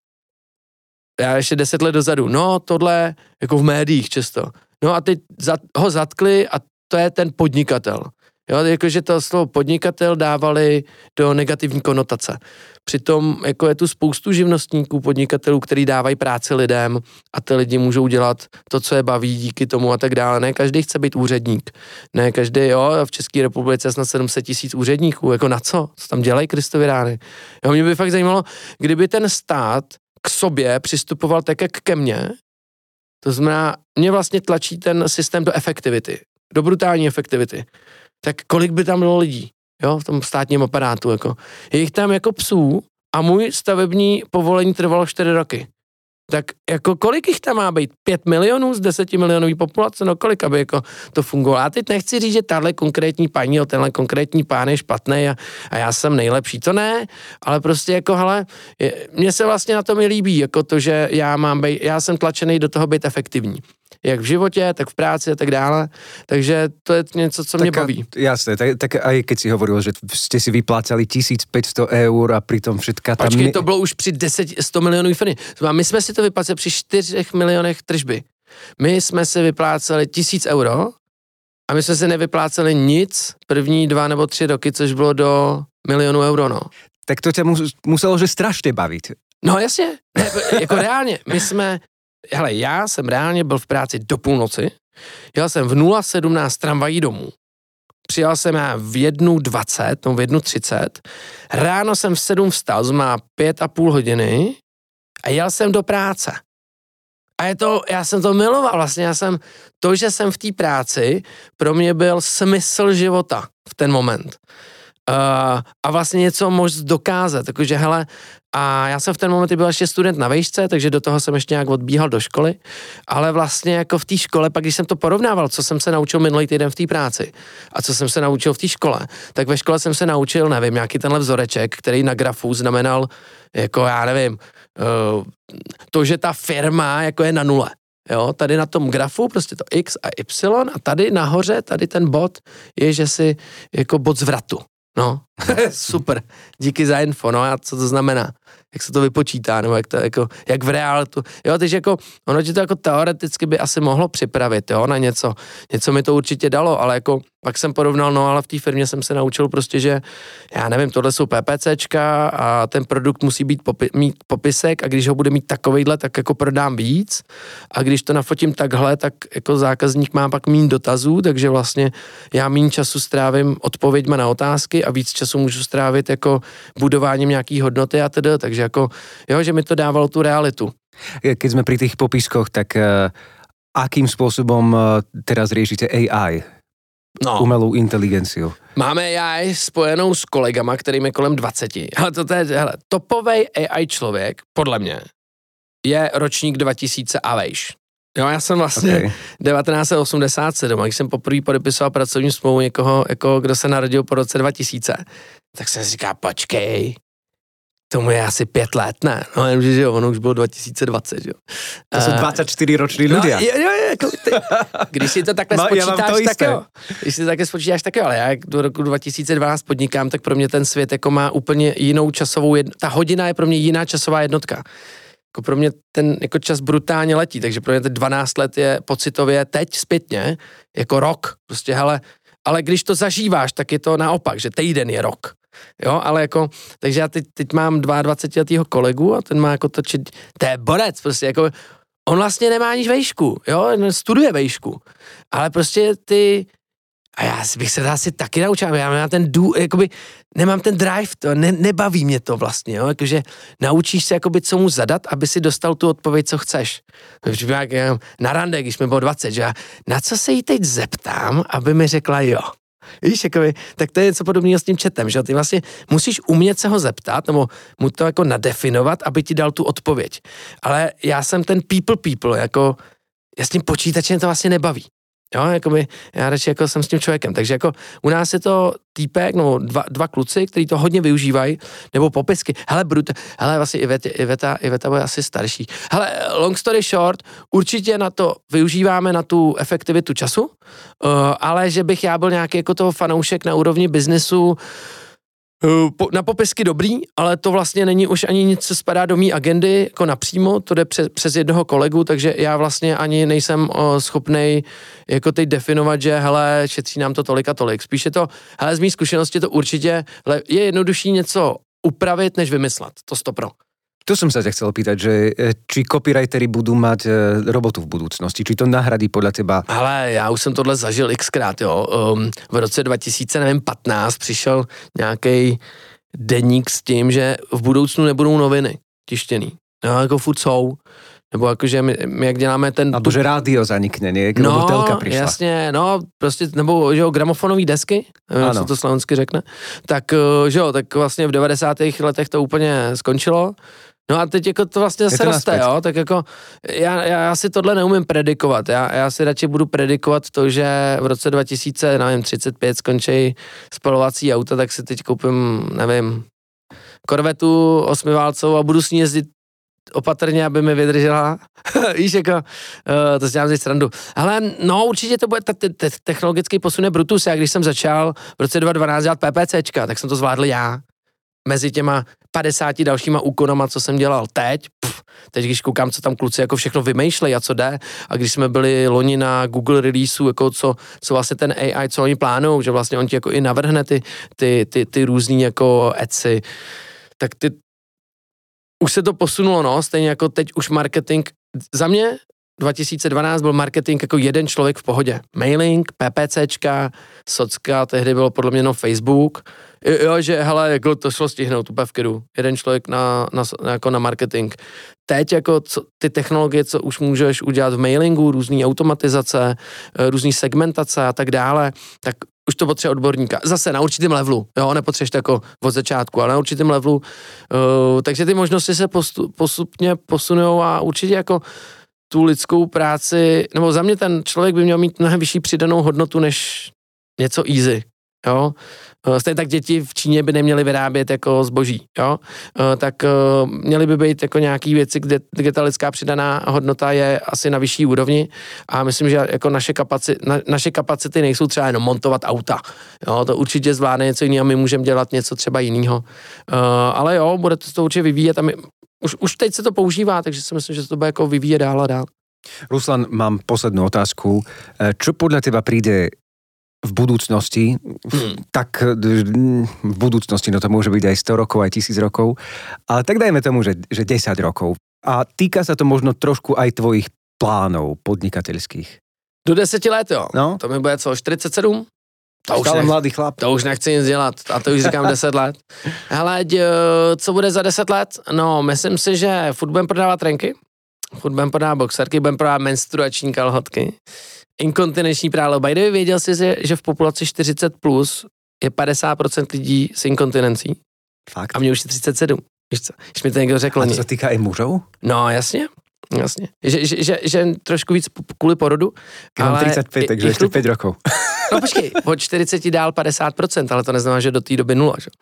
já ještě 10 let dozadu, no tohle jako v médiích často, no a teď ho zatkli a to je ten podnikatel. Jo, jakože to slovo podnikatel dávali do negativní konotace. Přitom jako je tu spoustu živnostníků, podnikatelů, kteří dávají práci lidem a ty lidi můžou dělat to, co je baví díky tomu a tak dále. Ne každý chce být úředník. Ne každý, jo, v České republice je snad 700 000 úředníků. Jako na co? Co tam dělají Kristovi rány? Jo, mě by fakt zajímalo, kdyby ten stát k sobě přistupoval tak, jak ke mně, to znamená, mě vlastně tlačí ten systém do efektivity. Do brutální efektivity. Tak kolik by tam bylo lidí, jo, v tom státním aparátu, jako. Je jich tam jako psů a můj stavební povolení trvalo 4 roky. Tak jako kolik jich tam má být? 5 milionů z 10 milionový populace? No kolik, aby jako to fungovalo? A teď nechci říct, že tahle konkrétní paní, tenhle konkrétní pán je špatný a já jsem nejlepší. To ne, ale prostě jako, hele, mně se vlastně na tom i líbí, jako to, že já jsem tlačený do toho být efektivní. Jak v životě, tak v práci a tak dále. Takže to je něco, co mě baví. Jasné, tak aj keď si hovoril, že ste si vyplácali 1500 eur a pritom všetka tam... Počkej, to bylo už při 100 milionů firmy. My jsme si to vypláceli při 4 milionech tržby. My jsme si vypláceli 1000 euro a my jsme si nevypláceli nic první 2 nebo 3 roky, což bylo do 1 000 000 euro, no. Tak to tě muselo, že strašně bavit. No jasně, ne, jako reálně, hele, já jsem reálně byl v práci do půlnoci, jel jsem v 0:17 tramvají domů, přijel jsem já v 1:20, no v 1:30, ráno jsem v 7 vstal, má 5,5 hodiny a jel jsem do práce. A já jsem to miloval, vlastně to, že jsem v té práci, pro mě byl smysl života v ten moment. A vlastně něco moc dokázat, takže hele, a já jsem v ten moment byl ještě student na vejšce, takže do toho jsem ještě nějak odbíhal do školy, ale vlastně jako v té škole, pak když jsem to porovnával, co jsem se naučil minulý týden v té práci a co jsem se naučil v té škole, tak ve škole jsem se naučil, nevím, nějaký tenhle vzoreček, který na grafu znamenal, jako já nevím, to, že ta firma jako je na nule. Jo, tady na tom grafu prostě to X a Y a tady nahoře, tady ten bod je, že si jako bod zvratu. No, Super, díky za info, no a co to znamená? Jak se to vypočítá, nebo jak v realitu. Jo, takže jako, ono ti to jako teoreticky by asi mohlo připravit, jo, na něco mi to určitě dalo, ale jako pak jsem porovnal, no ale v té firmě jsem se naučil prostě, že já nevím, tohle jsou PPCčka a ten produkt musí mít popisek a když ho bude mít takovejhle, tak jako prodám víc a když to nafotím takhle, tak jako zákazník má pak míň dotazů, takže vlastně já míň času strávím odpověďma na otázky a víc času můžu strávit jako budováním nějaký hodnoty a tedy, takže jako, jo, že mi to dávalo tu realitu. Keď sme pri tých popiskoch, tak akým spôsobom teraz riešite AI? No. Umelou inteligenciu. Máme AI spojenou s kolegama, kterým je kolem 20. Ale topovej AI člověk, podle mě, je ročník 2000 a vejš. Jo, já jsem vlastně 1987, a když jsem poprvé podepisoval pracovní smlouvu někoho, jako kdo se narodil po roce 2000, tak jsem si říkal, počkej, tomu je asi 5 let, ne? No jenomže, že jo, ono už bylo 2020, jo. To jsou 24 roční ľudia. Jo, jako když si to takhle spočítáš, tak jo. Když si to takhle spočítáš, tak jo, ale já do roku 2012 podnikám, tak pro mě ten svět jako má úplně jinou časovou ta hodina je pro mě jiná časová jednotka. Jako pro mě ten jako čas brutálně letí, takže pro mě ten 12 let je pocitově teď zpětně jako rok. Prostě hele, ale když to zažíváš, tak je to naopak, že týden je rok. Jo, ale jako, takže já teď mám 22letýho kolegu a ten má jako točit, to je borec, prostě jako, on vlastně nemá ani vejšku, jo, studuje vejšku, ale prostě a já bych se to asi taky naučil, já mám nemám ten drive, to nebaví mě to vlastně, jo, jakože naučíš se jakoby co mu zadat, aby si dostal tu odpověď, co chceš. Na rande, když mi bylo 20, že já, na co se jí teď zeptám, aby mi řekla jo. Víš, jakoby, tak to je něco podobného s tím chatem, že ty vlastně musíš umět se ho zeptat, nebo mu to jako nadefinovat, aby ti dal tu odpověď. Ale já jsem ten people, jako já s tím počítačem to vlastně nebaví. Jo, jakoby, já radši jako jsem s tím člověkem, takže jako u nás je to týpek, nebo dva kluci, kteří to hodně využívají, nebo popisky, hele vlastně Iveta bude asi starší. Hele, long story short, určitě na to využíváme na tu efektivitu času, ale že bych já byl nějaký jako toho fanoušek na úrovni biznesu, na popisky dobrý, ale to vlastně není už ani nic, co spadá do mý agendy, jako napřímo, to jde přes jednoho kolegu, takže já vlastně ani nejsem schopnej jako teď definovat, že hele, šetří nám to tolik a tolik. Spíš je to, hele, z mý zkušenosti to určitě je jednodušší něco upravit, než vymyslet, to 100%. Tu som sa ťa chcel pýtať, že či copywriteri budú mať robotu v budúcnosti, či to nahradí podľa teba? Ale já už jsem tohle zažil xkrát, jo. V roce 2015 přišel nějaký deník s tím, že v budoucnu nebudou noviny tištěný. No, jako furt jsou. Nebo jakože my jak děláme ten... Alebo že rádio zanikne, nie? Nebo telka prišla. Jasně, no, prostě, nebo že jo, gramofonový desky, nevím, co to slovensky řekne, tak, že jo, tak vlastně v 90. letech to úplně skončilo. No a teď jako to vlastně zase roste, jo, tak jako já si tohle neumím predikovat, já si radši budu predikovat to, že v roce 2035 skončí spalovací auta, tak si teď koupím, nevím, korvetu 8válcovou a budu s ní jezdit opatrně, aby mi vydržela. Víš, jako, to si dělám zde srandu. Ale no, určitě to bude, technologický posun je brutus. Já když jsem začal v roce 2012 dělat PPCčka, tak jsem to zvládl já. Mezi těma 50 dalšíma úkonama, co jsem dělal teď, když koukám, co tam kluci jako všechno vymýšlejí a co jde, a když jsme byli loni na Google releaseu, jako co vlastně ten AI, co oni plánujou, že vlastně on ti jako i navrhne ty různý jako adsy, tak už se to posunulo, no, stejně jako teď už marketing, za mě 2012 byl marketing jako jeden člověk v pohodě. Mailing, PPCčka, socka, tehdy bylo podle mě Facebook. Jo, že hele, jako to šlo stihnout úplně v klidu. Jeden člověk na marketing. Teď jako ty technologie, co už můžeš udělat v mailingu, různý automatizace, různý segmentace a tak dále, tak už to potřebuje odborníka. Zase na určitém levelu, jo, nepotřebuješ to jako od začátku, ale na určitém levelu. Takže ty možnosti se postupně posunou a určitě jako tu lidskou práci, nebo za mě ten člověk by měl mít mnohem vyšší přidanou hodnotu než něco easy. jo. Stejně tak děti v Číně by neměly vyrábět jako zboží, jo. Tak měly by být jako nějaký věci, kde ta lidská přidaná hodnota je asi na vyšší úrovni a myslím, že jako naše kapacity nejsou třeba jenom montovat auta, jo. To určitě zvládne něco jiného a my můžeme dělat něco třeba jiného. Ale jo, bude to určitě vyvíjet a my, už teď se to používá, takže si myslím, že se to bude jako vyvíjet dál a dál. Ruslan, mám poslednú otázku. Čo podľa teba príde v budúcnosti, tak v budúcnosti, no to môže byť aj 100 rokov, aj 1000 rokov, ale tak dajme tomu, že 10 rokov. A týka sa to možno trošku aj tvojich plánov podnikateľských. Do 10 let, jo. No? To mi bude co, 47? Stále mladý chlap. To už nechci nic dělat a to už říkám 10 let. Hele, co bude za 10 let? No, myslím si, že furt budeme prodávat trenky, furt budeme prodávat boxerky, budeme prodávat menstruační kalhotky, inkontinenční prádlo. By the way, věděl jsi, že v populaci 40 plus je 50% lidí s inkontinencí? Fakt? A mě už je 37. Víš co? Když mi to někdo řekl. A to se týká i mužů? No, jasně. Že trošku víc kvůli porodu. Mám 35, takže ještě 5 rokov. No počkej, od 40 dál 50%, ale to neznamená, že do té doby 0, že?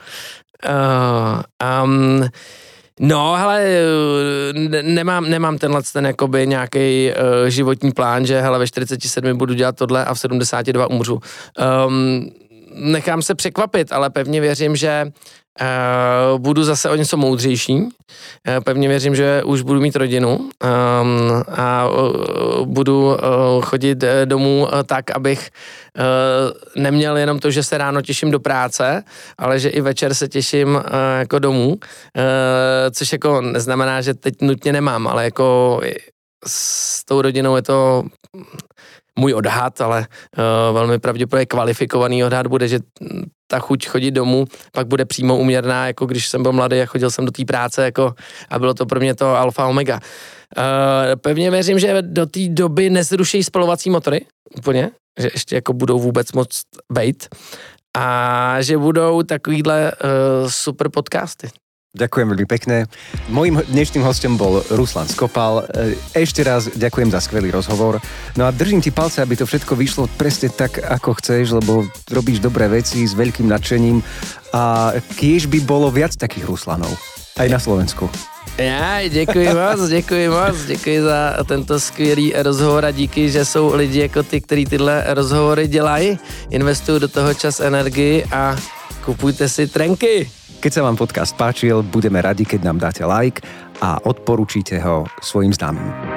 No, hele, nemám tenhle ten jakoby nějaký životní plán, že hele, ve 47 budu dělat tohle a v 72 umřu. Nechám se překvapit, ale pevně věřím, že budu zase o něco moudřejší. Pevně věřím, že už budu mít rodinu a budu chodit domů tak, abych neměl jenom to, že se ráno těším do práce, ale že i večer se těším jako domů, což jako neznamená, že teď nutně nemám, ale jako s tou rodinou je to můj odhad, ale velmi pravděpodobně kvalifikovaný odhad bude, že ta chuť chodit domů pak bude přímo uměrná, jako když jsem byl mladý a chodil jsem do té práce jako, a bylo to pro mě to alfa omega. Pevně věřím, že do té doby nezruší spalovací motory úplně, že ještě jako budou vůbec moc bejt a že budou takovýhle super podcasty. Ďakujem veľmi pekne. Mojím dnešným hostom bol Ruslan Skopal. Ešte raz ďakujem za skvelý rozhovor. No a držím ti palce, aby to všetko vyšlo presne tak, ako chceš, lebo robíš dobré veci s veľkým nadšením a kiež by bolo viac takých Ruslanov. Aj na Slovensku. Já děkuji moc, děkuji za tento skvělý rozhovor a díky, že jsou lidi jako ty, kteří tyhle rozhovory dělají, investují do toho čas, energii a kupujte si trenky. Keď sa vám podcast páčil, budeme radi, keď nám dáte like a odporúčite ho svojim známym.